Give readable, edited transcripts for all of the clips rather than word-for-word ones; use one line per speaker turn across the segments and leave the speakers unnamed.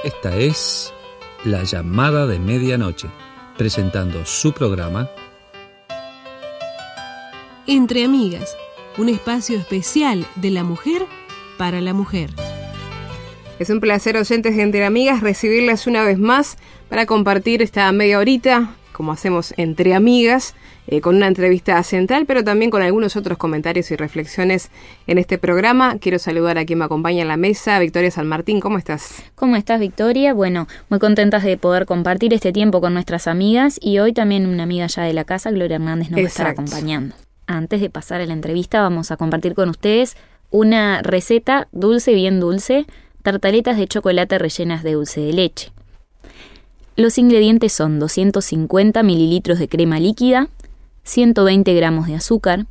Esta es La Llamada de Medianoche, presentando su programa
Entre Amigas, un espacio especial de la mujer para la mujer.
Es un placer, oyentes de Entre Amigas, recibirlas una vez más para compartir esta media horita, como hacemos entre amigas, con una entrevista central, pero también con algunos otros comentarios y reflexiones en este programa. Quiero saludar a quien me acompaña en la mesa, Victoria San Martín. ¿Cómo estás?
¿Cómo estás, Victoria? Bueno, muy contentas de poder compartir este tiempo con nuestras amigas, y hoy también una amiga ya de la casa, Gloria Hernández, nos va a estar acompañando. Antes de pasar a la entrevista, vamos a compartir con ustedes una receta dulce, bien dulce, tartaletas de chocolate rellenas de dulce de leche. Los ingredientes son 250 mililitros de crema líquida, 120 gramos de azúcar,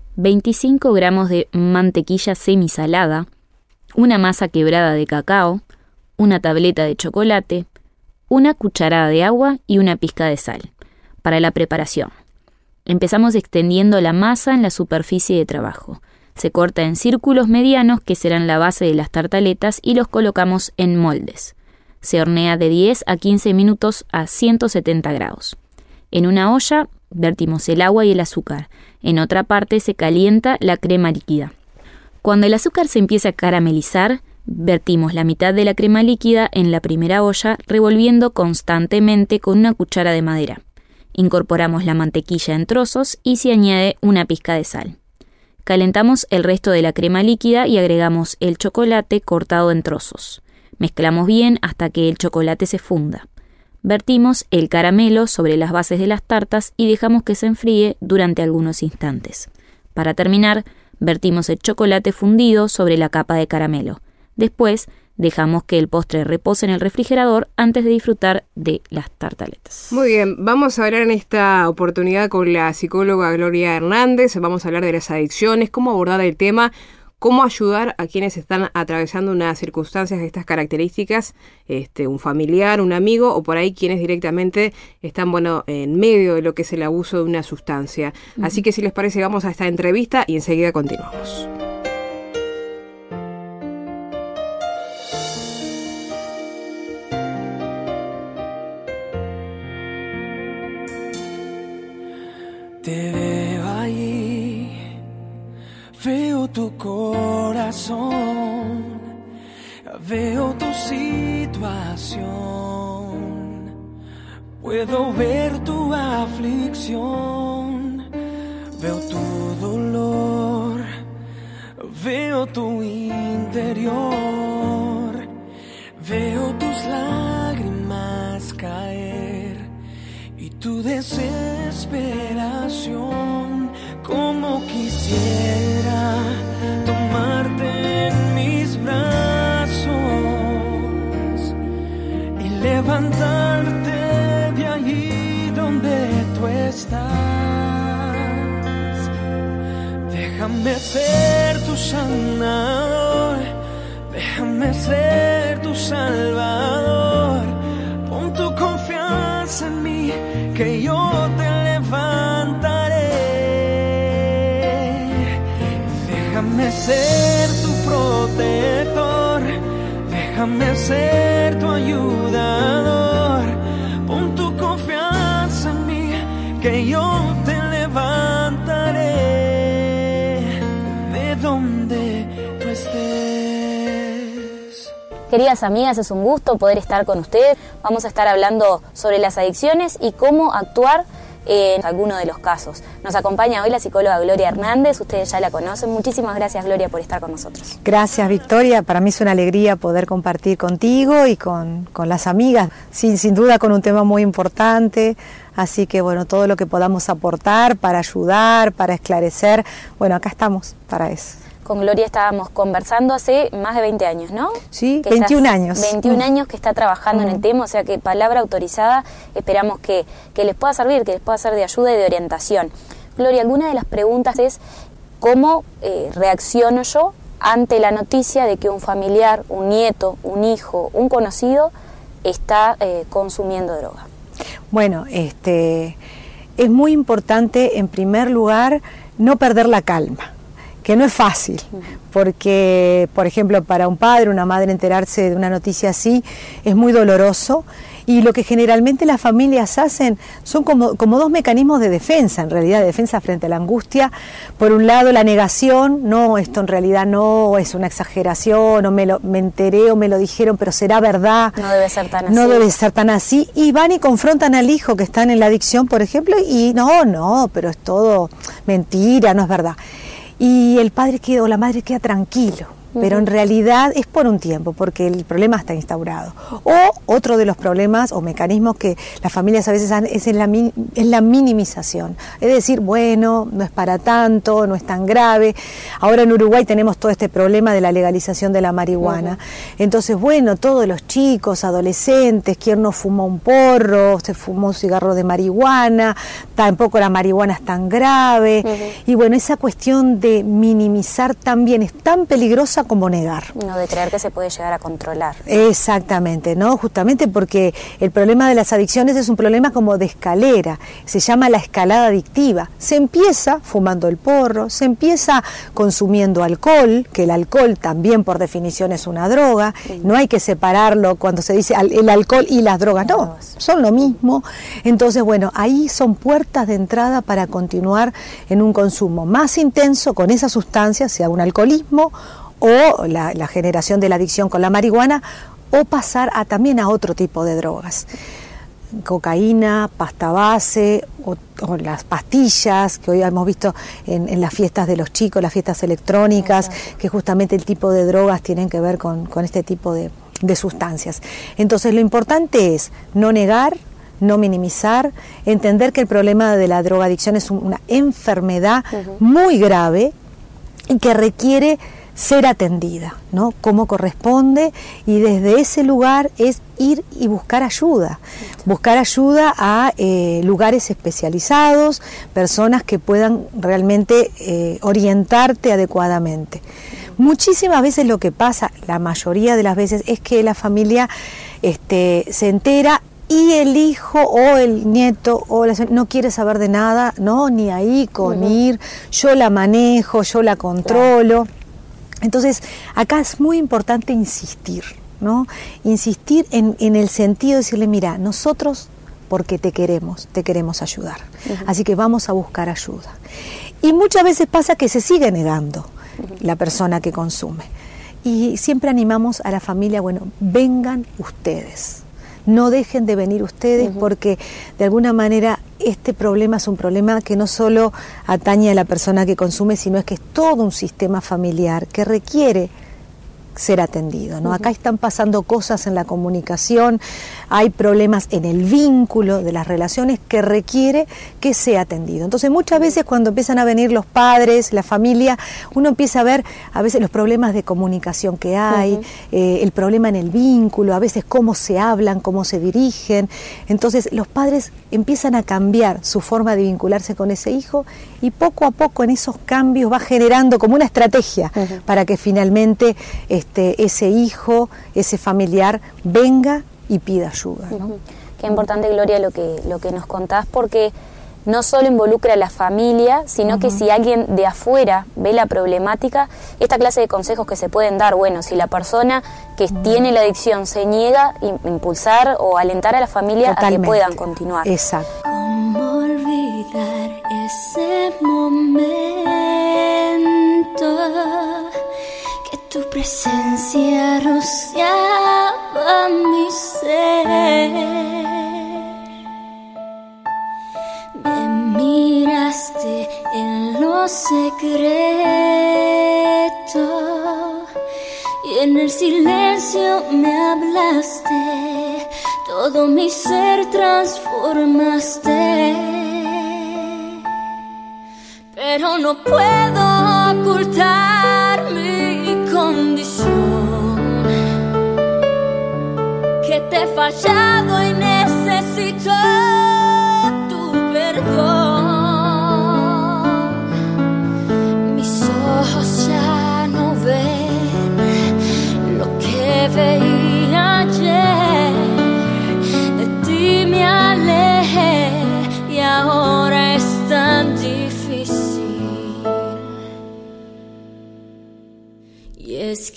25 gramos de mantequilla semisalada, una masa quebrada de cacao, una tableta de chocolate, una cucharada de agua y una pizca de sal. Para la preparación, empezamos extendiendo la masa en la superficie de trabajo. Se corta en círculos medianos que serán la base de las tartaletas y los colocamos en moldes. Se hornea de 10 a 15 minutos a 170 grados. En una olla vertimos el agua y el azúcar. En otra parte se calienta la crema líquida. Cuando el azúcar se empiece a caramelizar, vertimos la mitad de la crema líquida en la primera olla, revolviendo constantemente con una cuchara de madera. Incorporamos la mantequilla en trozos y se añade una pizca de sal. Calentamos el resto de la crema líquida y agregamos el chocolate cortado en trozos. Mezclamos bien hasta que el chocolate se funda. Vertimos el caramelo sobre las bases de las tartas y dejamos que se enfríe durante algunos instantes. Para terminar, vertimos el chocolate fundido sobre la capa de caramelo. Después, dejamos que el postre repose en el refrigerador antes de disfrutar de las tartaletas.
Muy bien, vamos a hablar en esta oportunidad con la psicóloga Gloria Hernández. Vamos a hablar de las adicciones, cómo abordar el tema, cómo ayudar a quienes están atravesando unas circunstancias de estas características, un familiar, un amigo, o por ahí quienes directamente están, en medio de lo que es el abuso de una sustancia. Así que si les parece, vamos a esta entrevista y enseguida continuamos.
Te veo ahí, veo tu corazón, veo tu situación, puedo ver tu aflicción, veo tu dolor, veo tu interior, veo tus lágrimas caer y tu desesperación. Como quisiera tomarte en mis brazos y levantarte de allí donde tú estás. Déjame ser tu sanador, déjame ser tu salvador. Pon tu confianza en mí, que yo te levantaré. Déjame ser tu protector, déjame ser tu ayudador. Pon tu confianza en mí, que yo te levantaré de donde tú estés.
Queridas amigas, es un gusto poder estar con ustedes. Vamos a estar hablando sobre las adicciones y cómo actuar en alguno de los casos. Nos acompaña hoy la psicóloga Gloria Hernández, ustedes ya la conocen. Muchísimas gracias, Gloria, por estar con nosotros.
Gracias, Victoria. Para mí es una alegría poder compartir contigo y con las amigas, sin duda con un tema muy importante. Así que todo lo que podamos aportar para ayudar, para esclarecer, acá estamos para eso.
Con Gloria estábamos conversando hace más de 20 años, ¿no?
Sí, 21 años.
21 años que está trabajando en el tema, o sea que palabra autorizada, esperamos que les pueda servir, que les pueda ser de ayuda y de orientación. Gloria, alguna de las preguntas es cómo reacciono yo ante la noticia de que un familiar, un nieto, un hijo, un conocido está consumiendo droga. Es
muy importante, en primer lugar, no perder la calma. que no es fácil, porque, por ejemplo, para un padre, una madre enterarse de una noticia así es muy doloroso, y lo que generalmente las familias hacen son como dos mecanismos de defensa, en realidad, de defensa frente a la angustia. Por un lado, la negación, no, esto en realidad no, es una exageración, o me enteré o me lo dijeron, pero será verdad.
No debe ser tan así.
No debe ser tan así, y van y confrontan al hijo que está en la adicción, por ejemplo, y no, pero es todo mentira, no es verdad. Y el padre o la madre queda tranquilo, pero en realidad es por un tiempo, porque el problema está instaurado. O otro de los problemas o mecanismos que las familias a veces es la minimización. Es decir, bueno, no es para tanto, no es tan grave. Ahora en Uruguay tenemos todo este problema de la legalización de la marihuana. Entonces, bueno, todos los chicos, adolescentes, ¿quién no fumó un porro, se fumó un cigarro de marihuana? Tampoco la marihuana es tan grave. Y bueno, esa cuestión de minimizar también es tan peligrosa como negar.
No, de creer que se puede llegar a controlar.
Exactamente, ¿no? Justamente porque el problema de las adicciones es un problema como de escalera, se llama la escalada adictiva. Se empieza fumando el porro, se empieza consumiendo alcohol, que el alcohol también por definición es una droga, no hay que separarlo cuando se dice el alcohol y las drogas, no, son lo mismo. Entonces, bueno, ahí son puertas de entrada para continuar en un consumo más intenso con esa sustancia, sea un alcoholismo o la generación de la adicción con la marihuana, o pasar también a otro tipo de drogas, cocaína, pasta base o las pastillas que hoy hemos visto en las fiestas de los chicos, las fiestas electrónicas, que justamente el tipo de drogas tienen que ver con este tipo de sustancias. Entonces lo importante es no negar, no minimizar, entender que el problema de la drogadicción es una enfermedad muy grave y que requiere ser atendida, ¿no? Como corresponde, y desde ese lugar es ir y buscar ayuda a lugares especializados, personas que puedan realmente orientarte adecuadamente. Muchísimas veces lo que pasa, la mayoría de las veces, es que la familia se entera y el hijo o el nieto no quiere saber de nada, no, ni ahí con ir, yo la manejo, yo la controlo. Claro. Entonces, acá es muy importante insistir, ¿no? Insistir en el sentido de decirle, mira, nosotros, porque te queremos ayudar, así que vamos a buscar ayuda. Y muchas veces pasa que se sigue negando la persona que consume. Y siempre animamos a la familia, bueno, vengan ustedes. No dejen de venir ustedes, porque de alguna manera este problema es un problema que no solo atañe a la persona que consume, sino es que es todo un sistema familiar que requiere ser atendido, ¿no? Acá están pasando cosas en la comunicación, hay problemas en el vínculo de las relaciones que requiere que sea atendido. Entonces muchas veces cuando empiezan a venir los padres, la familia, uno empieza a ver a veces los problemas de comunicación que hay, el problema en el vínculo, a veces cómo se hablan, cómo se dirigen. Entonces los padres empiezan a cambiar su forma de vincularse con ese hijo, y poco a poco en esos cambios va generando como una estrategia para que finalmente ese hijo, ese familiar venga y pida ayuda, ¿no?
Qué importante, Gloria, lo que nos contás, porque no solo involucra a la familia, sino que si alguien de afuera ve la problemática, esta clase de consejos que se pueden dar, bueno, si la persona que tiene la adicción se niega, impulsar o alentar a la familia a que puedan continuar.
Exacto.
¿Cómo olvidar ese momento que tu presencia rociaba mi ser? Me miraste en lo secreto y en el silencio me hablaste, todo mi ser transformaste. Pero no puedo ocultar mi condición, que te he fallado y necesito tu perdón. Mis ojos ya no ven lo que veía ayer, de ti me alejé y ahora es tan difícil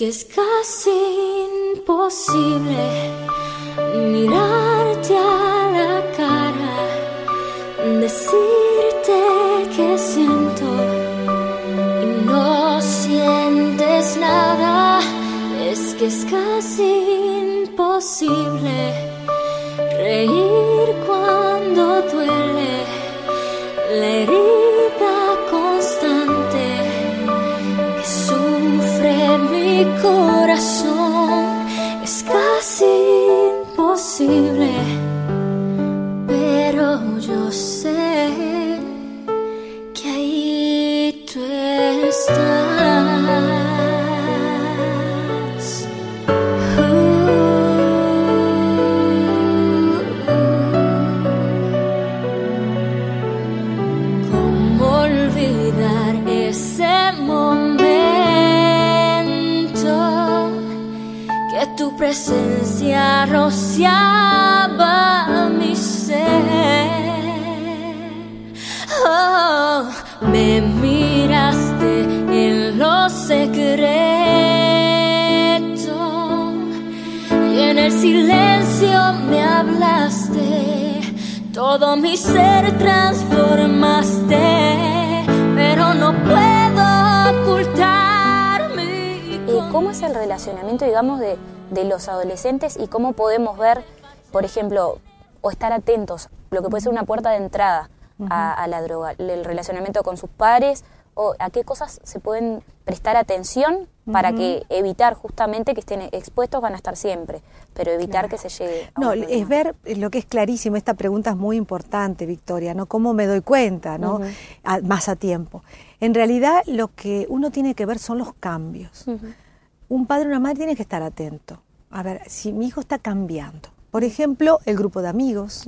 que es casi imposible mirarte a la cara, decirte que siento y no sientes nada. Es que es casi imposible reír cuando duele la herida constante que sufre mi corazón. Es casi imposible, pero yo sé que ahí tú estás. Tu presencia rociaba mi ser. Oh, me miraste en lo secreto y en el silencio me hablaste. Todo mi ser transformaste, pero no puedo ocultar mi...
¿Cómo es el relacionamiento, digamos, de los adolescentes y cómo podemos ver, por ejemplo, o estar atentos, lo que puede ser una puerta de entrada a la droga, el relacionamiento con sus pares, o a qué cosas se pueden prestar atención para que evitar justamente que estén expuestos? Van a estar siempre, pero evitar que se llegue a
No, es ver lo que es clarísimo. Esta pregunta es muy importante, Victoria, ¿no? ¿Cómo me doy cuenta, no? Más a tiempo. En realidad, lo que uno tiene que ver son los cambios. Un padre o una madre tiene que estar atento. A ver, si mi hijo está cambiando. Por ejemplo, el grupo de amigos.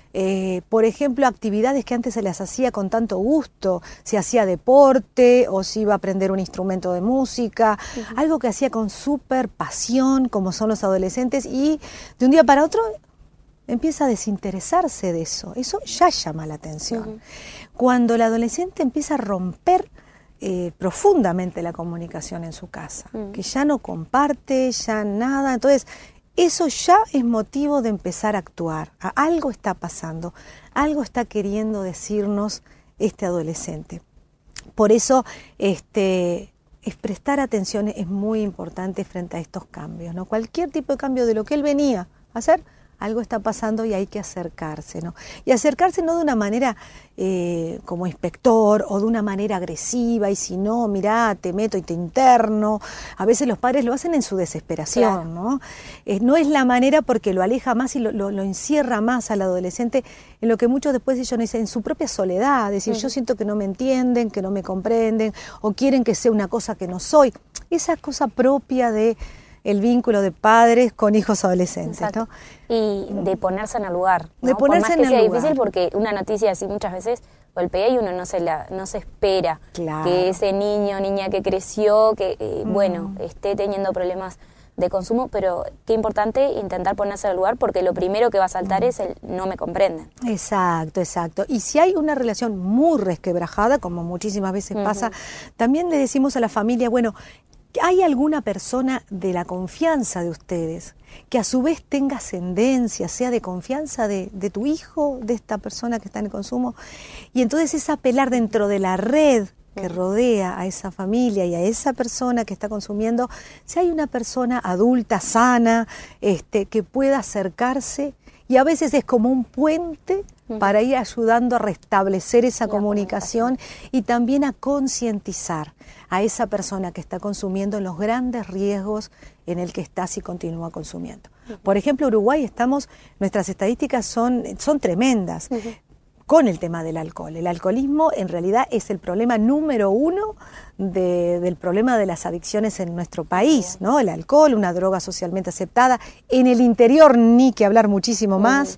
Por ejemplo, actividades que antes se les hacía con tanto gusto. Si hacía deporte o si iba a aprender un instrumento de música. Algo que hacía con súper pasión, como son los adolescentes. Y de un día para otro empieza a desinteresarse de eso. Eso ya llama la atención. Cuando el adolescente empieza a romper profundamente la comunicación en su casa, que ya no comparte, ya nada, entonces eso ya es motivo de empezar a actuar. Algo está pasando, algo está queriendo decirnos este adolescente. Por eso es prestar atención es muy importante frente a estos cambios, ¿no? Cualquier tipo de cambio de lo que él venía a hacer, algo está pasando y hay que acercarse, ¿no? Y acercarse no de una manera como inspector o de una manera agresiva, y si no, mirá, te meto y te interno. A veces los padres lo hacen en su desesperación, ¿no? No es la manera, porque lo aleja más y lo encierra más al adolescente en lo que muchos después ellos dicen, en su propia soledad. Es decir, yo siento que no me entienden, que no me comprenden, o quieren que sea una cosa que no soy. Esa cosa propia de el vínculo de padres con hijos adolescentes, ¿no?
Y de ponerse en el lugar, ¿no?
De ponerse
por más que sea
lugar.
difícil, porque una noticia así muchas veces golpea y uno no se espera que ese niño o niña que creció, que bueno, esté teniendo problemas de consumo, pero qué importante intentar ponerse en el lugar, porque lo primero que va a saltar es el no me comprenden.
Exacto, exacto. Y si hay una relación muy resquebrajada, como muchísimas veces pasa, también le decimos a la familia, bueno, ¿hay alguna persona de la confianza de ustedes que a su vez tenga ascendencia, sea de confianza de tu hijo, de esta persona que está en el consumo? Y entonces es apelar dentro de la red que rodea a esa familia y a esa persona que está consumiendo, si hay una persona adulta, sana, que pueda acercarse, y a veces es como un puente para ir ayudando a restablecer esa comunicación y también a concientizar a esa persona que está consumiendo en los grandes riesgos en el que está si continúa consumiendo. Por ejemplo, Uruguay nuestras estadísticas son tremendas con el tema del alcohol. El alcoholismo en realidad es el problema número 1 del problema de las adicciones en nuestro país, ¿no? El alcohol, una droga socialmente aceptada, en el interior ni que hablar muchísimo más,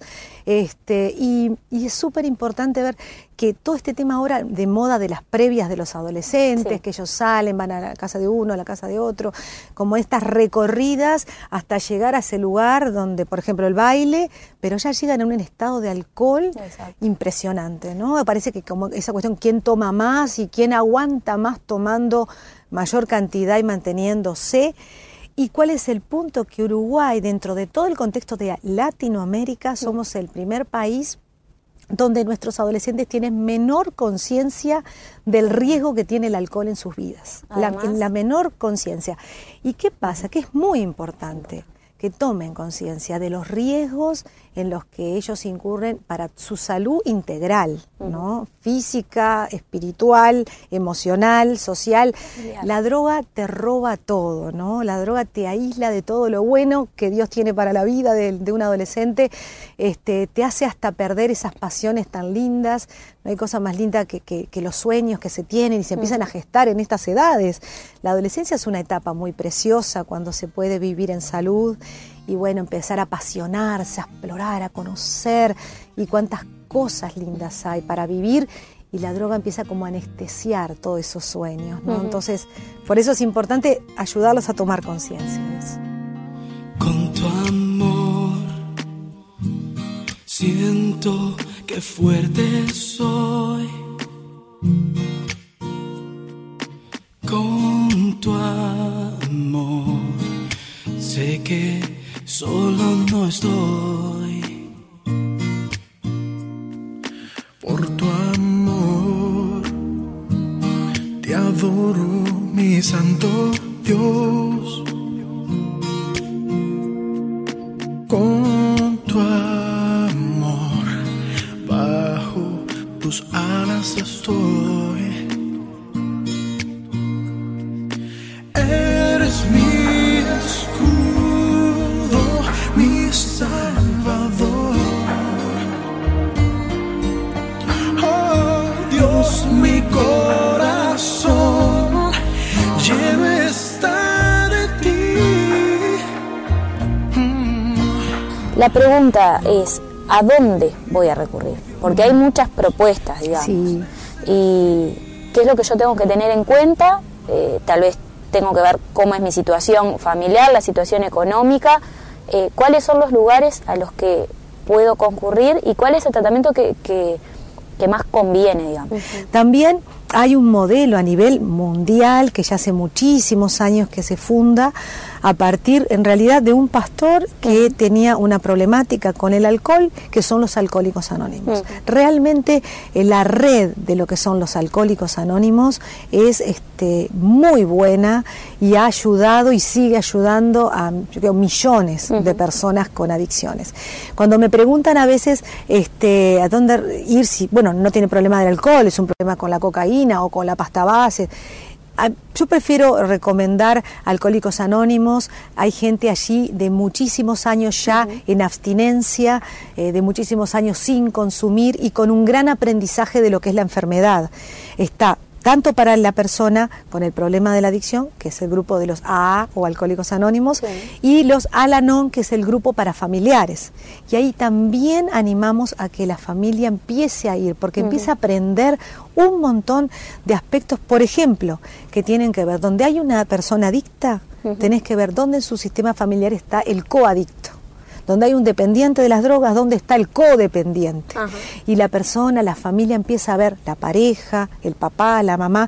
y es súper importante ver que todo este tema ahora de moda de las previas de los adolescentes, que ellos salen, van a la casa de uno, a la casa de otro, como estas recorridas hasta llegar a ese lugar donde, por ejemplo, el baile, pero ya llegan a un estado de alcohol impresionante, ¿no? Parece que como esa cuestión, quién toma más y quién aguanta más tomar, tomando mayor cantidad y manteniéndose. ¿Y cuál es el punto? Que Uruguay, dentro de todo el contexto de Latinoamérica, somos el primer país donde nuestros adolescentes tienen menor conciencia del riesgo que tiene el alcohol en sus vidas. La menor conciencia. ¿Y qué pasa? Que es muy importante que tomen conciencia de los riesgos en los que ellos incurren para su salud integral, ¿no? Física, espiritual, emocional, social. La droga te roba todo, ¿no? La droga te aísla de todo lo bueno que Dios tiene para la vida de un adolescente, te hace hasta perder esas pasiones tan lindas. No hay cosa más linda que los sueños que se tienen y se empiezan a gestar en estas edades. La adolescencia es una etapa muy preciosa cuando se puede vivir en salud y bueno, empezar a apasionarse, a explorar, a conocer y cuántas cosas lindas hay para vivir, y la droga empieza como a anestesiar todos esos sueños, ¿no? Entonces, por eso es importante ayudarlos a tomar conciencia de eso.
Con tu amor siento que fuerte soy. Con tu amor sé que solo no estoy. Por tu amor te adoro, mi santo Dios. Con tu amor bajo tus alas estoy. Eres mi escudo, mi salvador. Oh Dios, mi corazón lleno está de ti.
La pregunta es, ¿a dónde voy a recurrir? Porque hay muchas propuestas, digamos.
Sí.
¿Y qué es lo que yo tengo que tener en cuenta? Tal vez tengo que ver cómo es mi situación familiar, la situación económica, cuáles son los lugares a los que puedo concurrir y cuál es el tratamiento que más conviene, digamos.
También hay un modelo a nivel mundial que ya hace muchísimos años que se funda a partir, en realidad, de un pastor que tenía una problemática con el alcohol, que son los Alcohólicos Anónimos. Realmente la red de lo que son los Alcohólicos Anónimos es muy buena y ha ayudado y sigue ayudando a, yo creo, millones de personas con adicciones. Cuando me preguntan a veces a dónde ir, si, bueno, no tiene problema del alcohol, es un problema con la cocaína o con la pasta base. Yo prefiero recomendar Alcohólicos Anónimos. Hay gente allí de muchísimos años ya en abstinencia, de muchísimos años sin consumir y con un gran aprendizaje de lo que es la enfermedad. Está tanto para la persona con el problema de la adicción, que es el grupo de los AA o Alcohólicos Anónimos, y los Al-Anon, que es el grupo para familiares. Y ahí también animamos a que la familia empiece a ir, porque empieza a aprender un montón de aspectos, por ejemplo, que tienen que ver, donde hay una persona adicta, tenés que ver dónde en su sistema familiar está el coadicto. Donde hay un dependiente de las drogas, ¿dónde está el codependiente? Y la persona, la familia empieza a ver, la pareja, el papá, la mamá,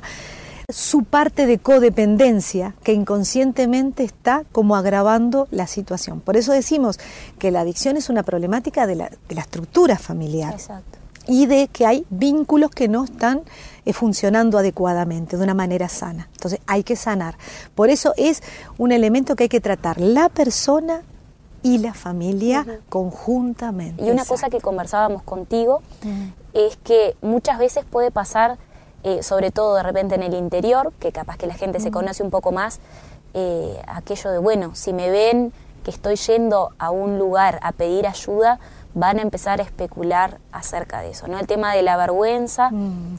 su parte de codependencia que inconscientemente está como agravando la situación. Por eso decimos que la adicción es una problemática de la estructura familiar.
Exacto.
Y de que hay vínculos que no están funcionando adecuadamente, de una manera sana. Entonces hay que sanar. Por eso es un elemento que hay que tratar la persona y la familia conjuntamente.
Y una cosa que conversábamos contigo es que muchas veces puede pasar, sobre todo de repente en el interior, que capaz que la gente se conoce un poco más, aquello de, bueno, si me ven que estoy yendo a un lugar a pedir ayuda, van a empezar a especular acerca de eso, ¿no? El tema de la vergüenza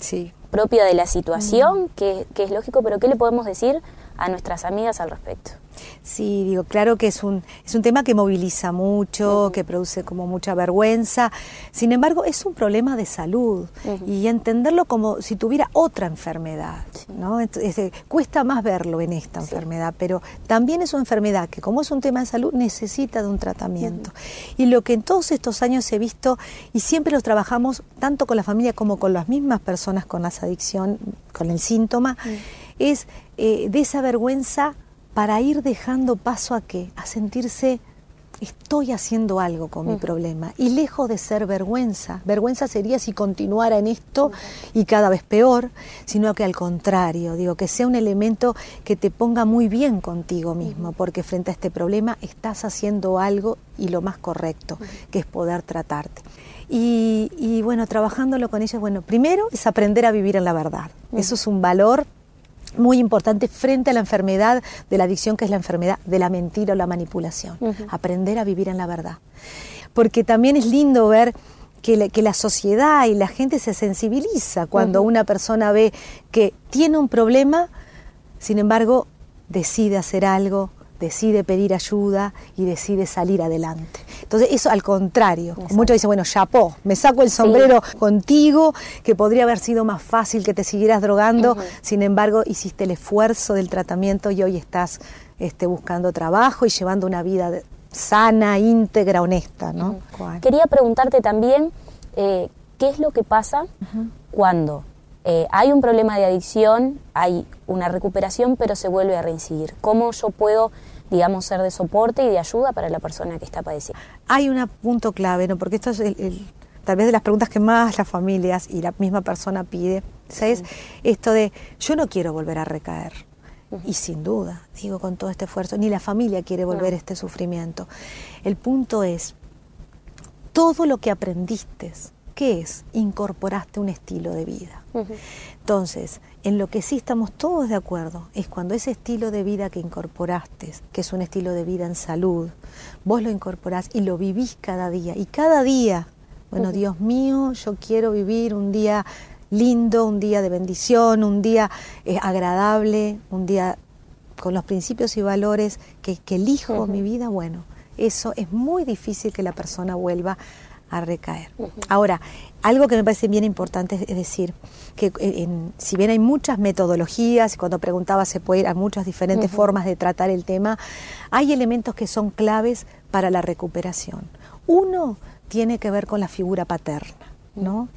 propia de la situación, que es lógico, pero ¿qué le podemos decir a nuestras amigas al respecto?
Sí, digo, claro que es un tema que moviliza mucho, que produce como mucha vergüenza. Sin embargo, es un problema de salud y entenderlo como si tuviera otra enfermedad, ¿no? Entonces, cuesta más verlo en esta enfermedad, pero también es una enfermedad que, como es un tema de salud, necesita de un tratamiento. Y lo que en todos estos años he visto, y siempre los trabajamos tanto con la familia como con las mismas personas con las adicción, con el síntoma, es de esa vergüenza para ir dejando paso a ¿qué? A sentirse, estoy haciendo algo con mi problema. Y lejos de ser vergüenza sería si continuara en esto y cada vez peor, sino que al contrario, digo, que sea un elemento que te ponga muy bien contigo mismo, porque frente a este problema estás haciendo algo y lo más correcto, que es poder tratarte. Y bueno, trabajándolo con ellos, bueno, primero es aprender a vivir en la verdad. Eso es un valor muy importante frente a la enfermedad de la adicción, que es la enfermedad de la mentira o la manipulación. Aprender a vivir en la verdad. Porque también es lindo ver que la sociedad y la gente se sensibiliza cuando una persona ve que tiene un problema, sin embargo, decide hacer algo, decide pedir ayuda y decide salir adelante. Entonces eso al contrario, muchos dicen, bueno, chapó, me saco el sombrero contigo, que podría haber sido más fácil que te siguieras drogando, sin embargo hiciste el esfuerzo del tratamiento y hoy estás buscando trabajo y llevando una vida sana, íntegra, honesta, ¿no?
Quería preguntarte también, ¿qué es lo que pasa cuando hay un problema de adicción, hay una recuperación, pero se vuelve a reincidir? ¿Cómo yo puedo, digamos, ser de soporte y de ayuda para la persona que está padeciendo?
Hay un punto clave, ¿no? Porque esto es tal vez de las preguntas que más las familias y la misma persona pide, ¿sabes? Esto de, yo no quiero volver a recaer. Y sin duda, digo con todo este esfuerzo, ni la familia quiere volver a este sufrimiento. El punto es, todo lo que aprendiste, ¿qué es? Incorporaste un estilo de vida. Entonces, en lo que sí estamos todos de acuerdo es cuando ese estilo de vida que incorporaste, que es un estilo de vida en salud, vos lo incorporás y lo vivís cada día. Y cada día, bueno, Dios mío, yo quiero vivir un día lindo, un día de bendición, un día agradable, un día con los principios y valores que elijo mi vida. Bueno, eso es muy difícil que la persona vuelva a recaer. Ahora, algo que me parece bien importante es decir que si bien hay muchas metodologías, y cuando preguntaba se puede ir a muchas diferentes formas de tratar el tema, hay elementos que son claves para la recuperación. Uno tiene que ver con la figura paterna, ¿no?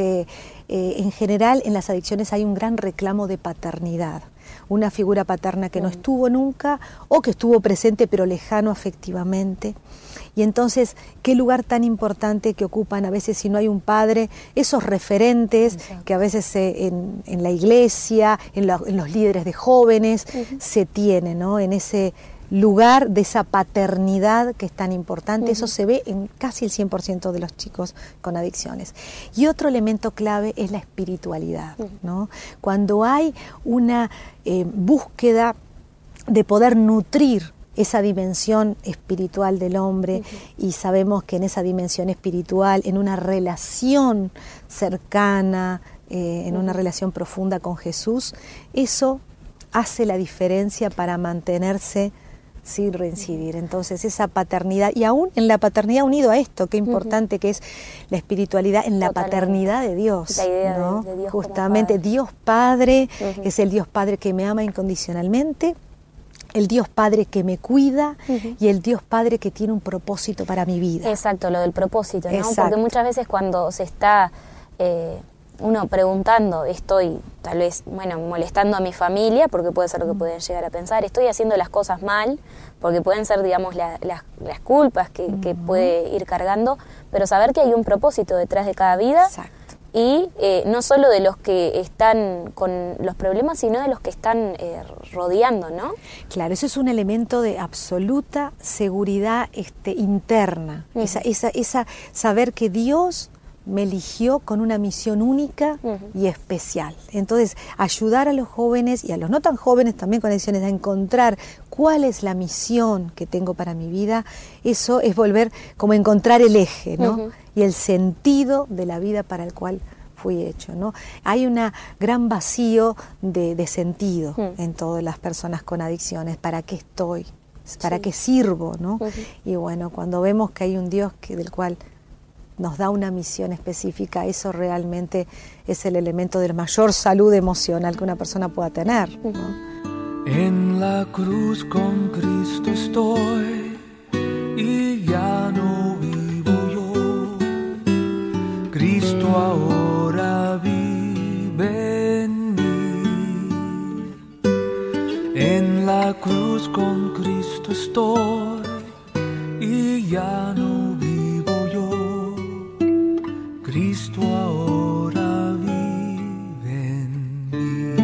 En general en las adicciones hay un gran reclamo de paternidad, una figura paterna que no estuvo nunca o que estuvo presente pero lejano afectivamente. Y entonces, qué lugar tan importante que ocupan a veces, si no hay un padre, esos referentes que a veces en la iglesia, en los líderes de jóvenes, se tienen, ¿no? En ese lugar de esa paternidad que es tan importante. Eso se ve en casi el 100% de los chicos con adicciones. Y otro elemento clave es la espiritualidad, ¿no? Cuando hay una búsqueda de poder nutrir esa dimensión espiritual del hombre, y sabemos que en esa dimensión espiritual, en una relación cercana, en una relación profunda con Jesús, eso hace la diferencia para mantenerse sin reincidir. Entonces esa paternidad, y aún en la paternidad unido a esto, qué importante que es la espiritualidad en la paternidad de Dios,
la idea,
¿no?
de Dios
justamente Dios Padre, es el Dios Padre que me ama incondicionalmente, el Dios Padre que me cuida y el Dios Padre que tiene un propósito para mi vida.
Exacto, lo del propósito, ¿no? Porque muchas veces cuando se está uno preguntando, estoy tal vez, bueno, molestando a mi familia, porque puede ser lo que pueden llegar a pensar, estoy haciendo las cosas mal, porque pueden ser, digamos, las culpas que puede ir cargando, pero saber que hay un propósito detrás de cada vida.
Exacto.
Y no solo de los que están con los problemas, sino de los que están rodeando, ¿no?
Claro, eso es un elemento de absoluta seguridad interna, esa saber que Dios me eligió con una misión única y especial. Entonces, ayudar a los jóvenes y a los no tan jóvenes también con adicciones a encontrar cuál es la misión que tengo para mi vida, eso es volver como a encontrar el eje, ¿no? Y el sentido de la vida para el cual fui hecho, ¿no? Hay un gran vacío de sentido en todas las personas con adicciones. ¿Para qué estoy? ¿Para qué sirvo? ¿No? Y bueno, cuando vemos que hay un Dios del cual nos da una misión específica, eso realmente es el elemento de mayor salud emocional que una persona pueda tener, ¿no?
En la cruz con Cristo estoy y ya no vivo yo. Cristo ahora vive en mí. Cristo ahora vive en mí.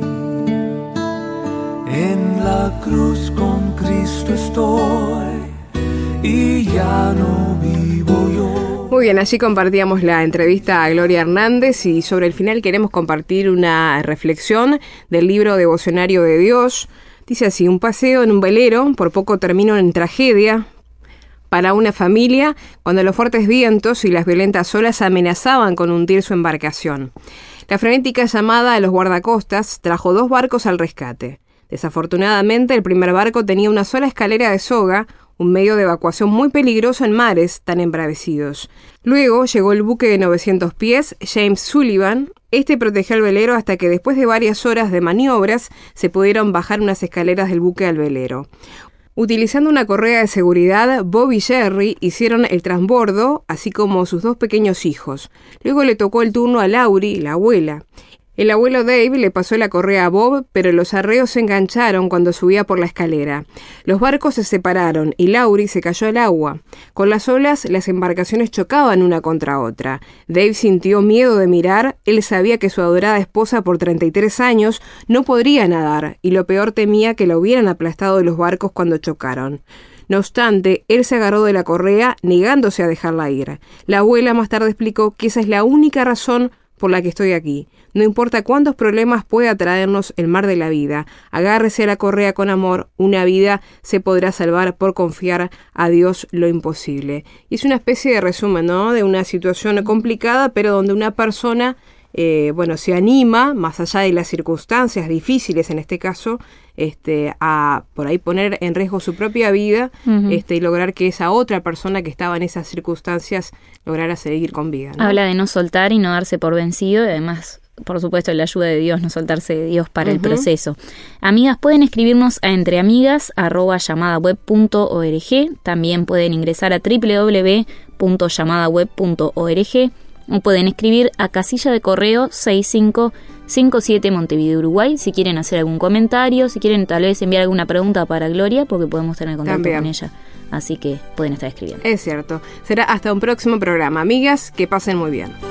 En la cruz con Cristo estoy y ya no vivo yo.
Muy bien, allí compartíamos la entrevista a Gloria Hernández y sobre el final queremos compartir una reflexión del libro Devocionario de Dios. Dice así: un paseo en un velero por poco terminó en tragedia para una familia cuando los fuertes vientos y las violentas olas amenazaban con hundir su embarcación. La frenética llamada a los guardacostas trajo 2 barcos al rescate. Desafortunadamente, el primer barco tenía una sola escalera de soga, un medio de evacuación muy peligroso en mares tan embravecidos. Luego llegó el buque de 900 pies, James Sullivan. Este protegió al velero hasta que después de varias horas de maniobras se pudieron bajar unas escaleras del buque al velero. Utilizando una correa de seguridad, Bob y Jerry hicieron el transbordo, así como sus 2 pequeños hijos. Luego le tocó el turno a Laurie, la abuela. El abuelo Dave le pasó la correa a Bob, pero los arreos se engancharon cuando subía por la escalera. Los barcos se separaron y Laurie se cayó al agua. Con las olas, las embarcaciones chocaban una contra otra. Dave sintió miedo de mirar. Él sabía que su adorada esposa por 33 años no podría nadar, y lo peor temía que la hubieran aplastado los barcos cuando chocaron. No obstante, él se agarró de la correa, negándose a dejarla ir. La abuela más tarde explicó que esa es la única razón por la que estoy aquí. No importa cuántos problemas pueda traernos el mar de la vida, agárrese a la correa con amor, una vida se podrá salvar por confiar a Dios lo imposible. Y es una especie de resumen, ¿no?, de una situación complicada, pero donde una persona se anima, más allá de las circunstancias difíciles en este caso, a por ahí poner en riesgo su propia vida, y lograr que esa otra persona que estaba en esas circunstancias lograra seguir con vida, ¿no? Habla de no soltar y no darse por vencido, y además, por supuesto, la ayuda de Dios, no soltarse de Dios para el proceso. Amigas, pueden escribirnos a entreamigas@llamadaweb.org, también pueden ingresar a www.llamadaweb.org, o pueden escribir a casilla de correo 6557 Montevideo, Uruguay, si quieren hacer algún comentario, si quieren tal vez enviar alguna pregunta para Gloria, porque podemos tener contacto con ella. Así que pueden estar escribiendo. Es cierto. Será hasta un próximo programa. Amigas, que pasen muy bien.